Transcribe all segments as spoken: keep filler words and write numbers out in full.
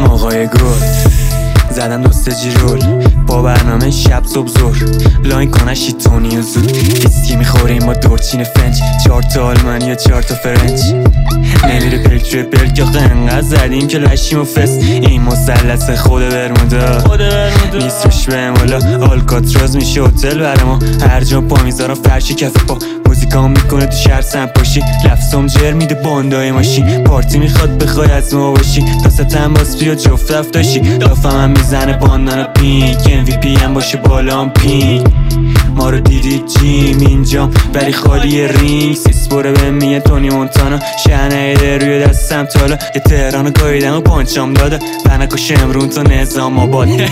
شدم آقای گل، زدم دوست جیرول با برنامه شب صبح زور، لاین کنه شیطونی و زود ویسکی میخوریم با دورچین فرنچ، چهار تا آلمانی و چهار تا فرنچ، نمیره پلک توی پلک یا انقدر زدیم که لشیم و فست. این مثلث خود برمودا نیست روش بهم والا، آلکاتراز میشه هتل برای ما، هر جا پا میذارم فرش کف پا، موزیکام میکنه تو شهر سمپاشی، لفظم جر میده باندای ماشین، پارتی میخواد بخوای از ما باشی، داستم باز بیا جفت رفتاشی، دافم هم میزنه باندانا پینک، ام وی پی هم باشه بالام پینک، ما رو دیدید جیم اینجام ولی خالی رینگ، سیس بره به میه تونی مونتانا، شنه روی دستم تالا، یه تهران رو گاییدم و پانچام داده، بنکاش امرون تا نظام آباد، یه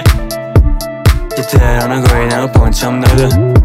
تهران رو گاییدم و پانچام داده،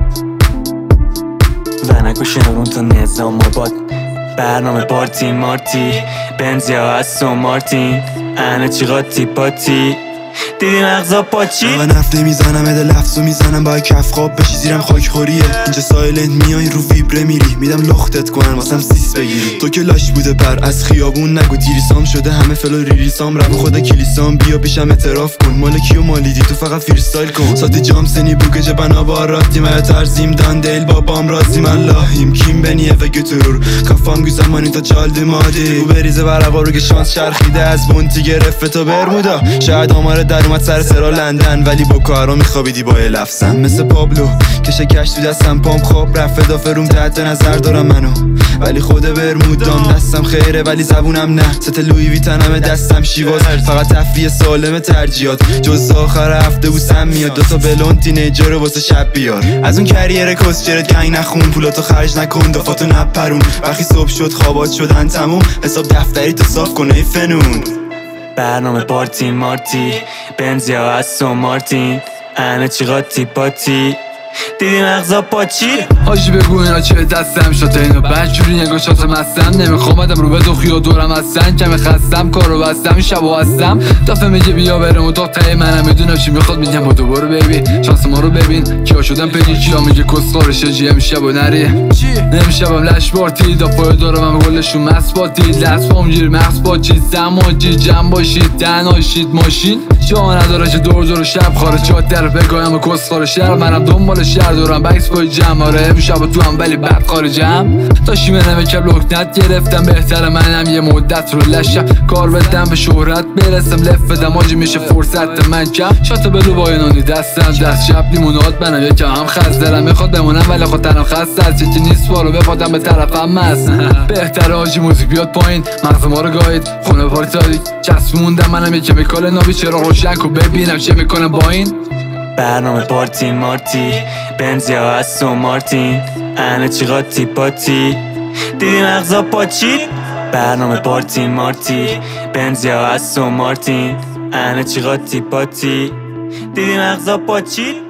بنکاش امرون تا نظام آباد. برنامه پارتی مارتی بنزی ها هستو مارتین، همه چی قاطی پاتی دیدی مغزا پاچی، من حرف نمیزنم اده لفظو میزنم با کف خواب بشی زیرم خاک خوریه، اینجا سایلنت میای رو ویبره میری، میدم لختت کنن واسم سیس بگیری، تو که لاش بوده پر از خیابون نگو تیریسام شده همه فلو ریریسام، رب خدا کلیسام بیا پیشم اعتراف کن، مال کیو مالیدی تو فقط فریستایل کن، ساتی جام سنی بوگه جبنا با راتی ما ترزیم دان دیل بابام رازیم اللهیم کیم بنیه و گترور کافام گو زمانی تا چالد مادی او بریزه برقا رو که شانس چرخیده از بونتی گرفت تا برمودا، شاید آمار در اومد سر سرا لندن ولی با کارا میخوابیدی با لفظم، مثل پابلو که شکش تو دستم پام خواب رفت دافروم تحت نظر دارم منو، ولی خود برمودام دستم خیره ولی زبونم نه، ست لوی ویتنم دستم شیواز، فقط تفریح سالم ترجیحات، جز آخر هفته بوسم میاد دوتا بلون تینیجر واسه شب بیار، از اون کریر کسچرت گنگ نخون، پولاتو خرج نکن دافاتو نپرون، وقتی صبح شد خوابات شدن تموم، حساب دفتری تو صاف کن ای فنون. برنامه پارتی مارتی بنزی ها هستو مارتین، همه چی قاطی پاتی دیدی مغزا پاچی، حاجی بگو اینا چه دستم شده اینو بجوری نگاه شات مستم، نمیخوام ادم رو به دخی و دورم هستن، کمی خستم کارو بستم شبو هستم، دافه میگه بیا برم و داقه منم میدونم چی میخواد، میگم با دوباره بیبی شانس ما رو ببین، کیا شدم پیجی کیا میگه کسخارشه جی امشب و نری نمیشبم لش بارتی دافای دارم هم گلشون مسباتی، لطفام گیر مغز باچی زماجی جمع باشید تنهاشید ماشین جا نداره چه دور دور شب خارجات در بگایم و کسخار شهر، منم دنبال شهر دورم بکس پای جمع، آره امشب تو هم ولی بعد خارجم، داشتی منم یکم لکنت گرفتم، بهتر منم یه مدت رو لشم کار بدم به شهرت برسم، لف بدم آجی میشه فرصت من کم، شات بلو با اینانی دستم دست شب لیمونات منم یکم هم خست، دلم میخواد بمونم ولی خود تنم خسته است، یکی نیست بارو بپادم به طرفم مست، بهتر آجی موزیک بیاد پایین مغز ما رو گاهید خونه پاری تاریک چسبوندم منم یه کمیکال نابی، چرا روشن کو ببینم چه میکنم با این. برنامه پارتی مارتی بنزی ها هستو مارتین، همه چی قاطی پاتی دیدی مغزا پاچی، برنامه پارتی مارتی بنزی ها هستو مارتین، همه چی قاطی پاتی دیدی مغزا پاچی.